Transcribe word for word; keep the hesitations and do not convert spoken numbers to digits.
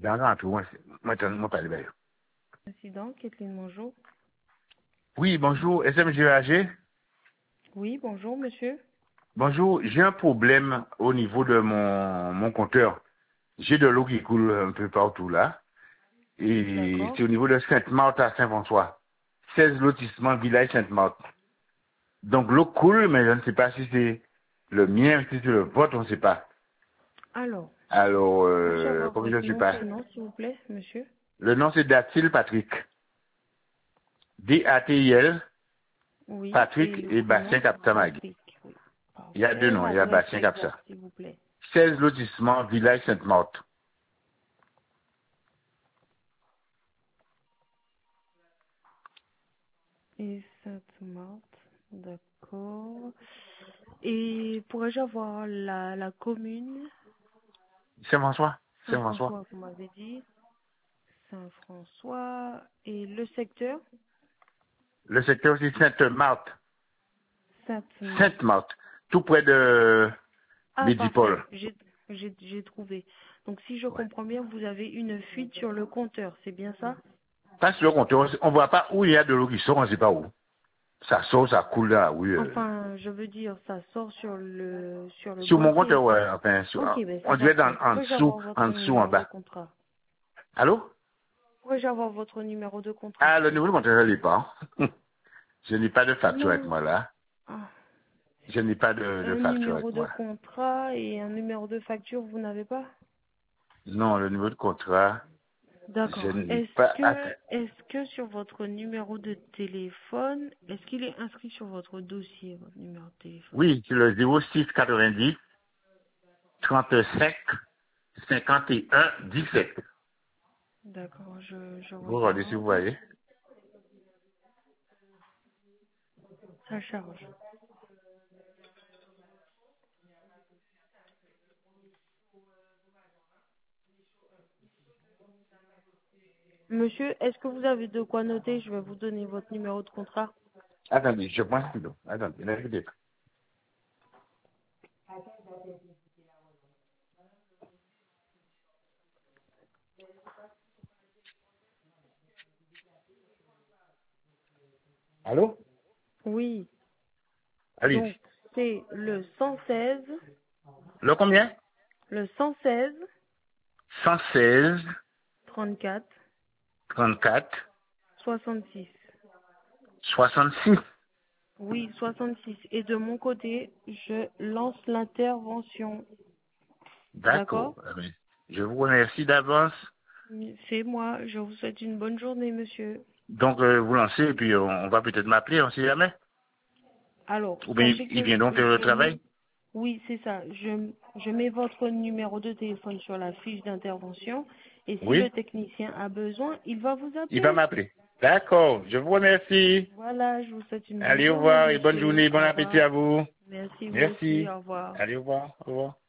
Dans un tout, moi, maintenant, moi, pas de Président, Kathleen, bonjour. Oui, bonjour, S M G A G. Oui, bonjour, monsieur. Bonjour, j'ai un problème au niveau de mon, mon compteur. J'ai de l'eau qui coule un peu partout là. Et D'accord. c'est au niveau de Sainte-Marthe à Saint-François. seize lotissements, village Sainte-Marthe. Donc l'eau coule, mais je ne sais pas si c'est le mien, si c'est le vôtre, on ne sait pas. Alors, Alors, puis-je euh, avoir comme je votre ne suis nom, pas. prénom, s'il vous plaît, monsieur? Le nom c'est Datil Patrick. D A T I L, Oui, Patrick et le et prénom, Bastien Captamagui. Patrick. Oui, Il y a deux parfait. noms, il y a L'adresse Bastien exacte, Capsa. s'il vous plaît. seize lotissements, village Sainte-Marthe. Et Sainte-Marthe, d'accord. Et pourrais-je avoir la, la commune? Saint-François, Saint-François. Saint-François, vous m'avez dit. Saint-François. Et le secteur? Le secteur aussi Sainte-Marthe. Sainte-Marthe. Sainte-Marthe. Tout près de Ah, parfait. Médipol. J'ai, j'ai, j'ai trouvé. Donc, si je Ouais. comprends bien, vous avez une fuite sur le compteur, c'est bien ça? Parce que le compteur, on ne voit pas où il y a de l'eau qui sort, on ne sait pas où. Ça sort, ça coule là, oui. euh. Enfin, je veux dire, ça sort sur le, sur le Sur mon compteur, boîtier. ouais, enfin, sur- Ok, ben on c'est dirait dans, parfait. en Pourrais-je dessous, avoir en votre dessous, en numéro de bas. contrat? Allô? Pourrais-je avoir votre numéro de contrat? Ah, le niveau de compteur, je ne l'ai pas. Je n'ai pas de facture avec Non. moi là. Ah, Je n'ai pas de, de un facture numéro avec de moi. contrat et un numéro de facture, vous n'avez pas? Non, le niveau de contrat, je D'accord. n'ai Est-ce pas. Attends. que, est-ce que sur votre numéro de téléphone, est-ce qu'il est inscrit sur votre dossier, votre numéro de téléphone? Oui, c'est le zéro six quatre-vingt-dix trente-cinq cinquante et un dix-sept. D'accord, je, je Vous regardez si vous regarde. voyez. Ça charge. Monsieur, est-ce que vous avez de quoi noter? Je vais vous donner votre numéro de contrat. Attendez, je prends ce stylo. Attendez, n'inquiétez pas. Allô? Oui, Allez. donc c'est le cent seize, Le combien? le cent seize, cent seize, trente-quatre, trente-quatre, soixante-six. soixante-six. Oui, soixante-six. Et de mon côté, je lance l'intervention. D'accord. D'accord? Eh bien, je vous remercie d'avance. C'est moi. Je vous souhaite une bonne journée, monsieur. Donc, euh, vous lancez et puis on, on va peut-être m'appeler, on ne sait jamais. Alors, Ou bien sachez il que vient donc faire le je travail. mets, oui, c'est ça. Je, je mets votre numéro de téléphone sur la fiche d'intervention. Et si le Oui, technicien a besoin, il va vous il va appeler. m'appeler. D'accord, je vous remercie. Voilà, je vous souhaite une bonne Allez, au journée, revoir et bonne monsieur. journée, bon Au appétit revoir. à vous. Merci, vous aussi. Merci. Au revoir. Allez, au revoir. Au revoir.